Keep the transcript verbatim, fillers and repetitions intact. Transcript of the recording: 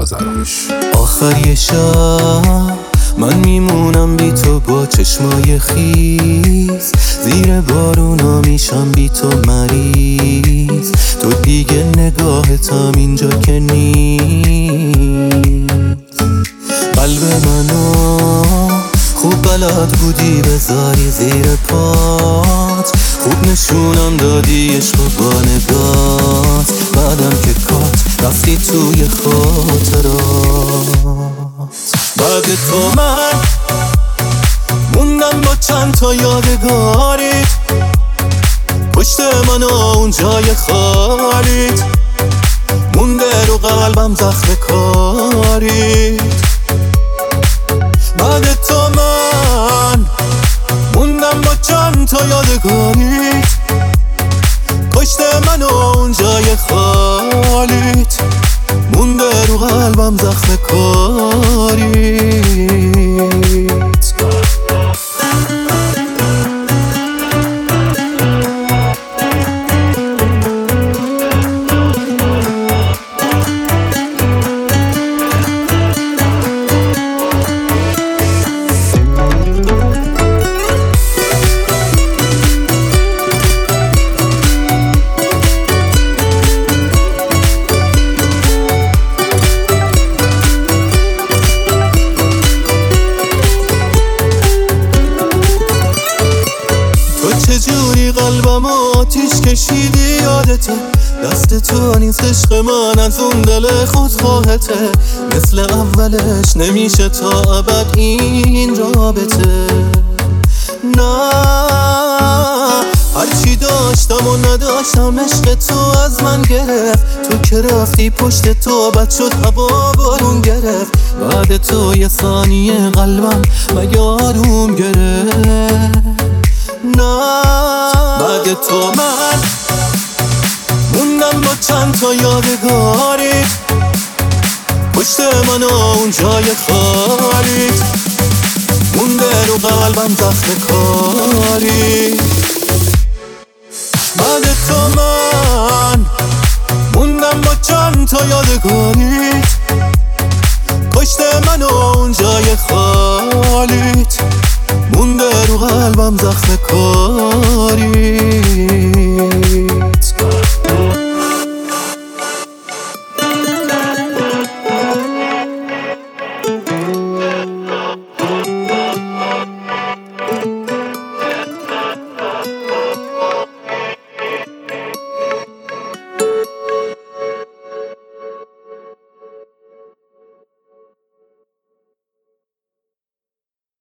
آذربایش. آخر یه شب من میمونم بی تو با چشمای خیز، زیر بارونا میشم بی تو مریض. تو دیگه نگاهتم اینجا که نیست. قلب منو خوب بلد بودی بذاری زیر پات، خوب نشونم دادی عشق با نگات. بعدم که کات رفتی توی خاطرات. بعد تو من موندم با چند تا یادگاریت، پشت من اون جای خالیت مونده رو قلبم زخم کاریت. بعد تو من موندم با چند تا یادگاریت، پشت من اون جای خالیت مونده رو قلبم زخم کاریت. چجوری قلبم آتیش کشیدی یادته، دست تو نیست عشق من از اون دل خودخواهته. مثل اولش نمیشه تا ابد این رابطه. نه هرچی داشتم و نداشتم عشق تو از من گرفت. تو که رفتی پشت تو بد شد هوا بارون گرفت. بعد تو یه ثانیه قلبم مگه آروم گرفت. نه بعد تو من موندم با چند تا یادگاریت، پشت من اون جای خالیت مونده رو قلبم زخم کاریت. بعد تو من موندم با چند تا یادگاریت، پشت من اون جای خالیت مونده رو قلبم زخم کاری.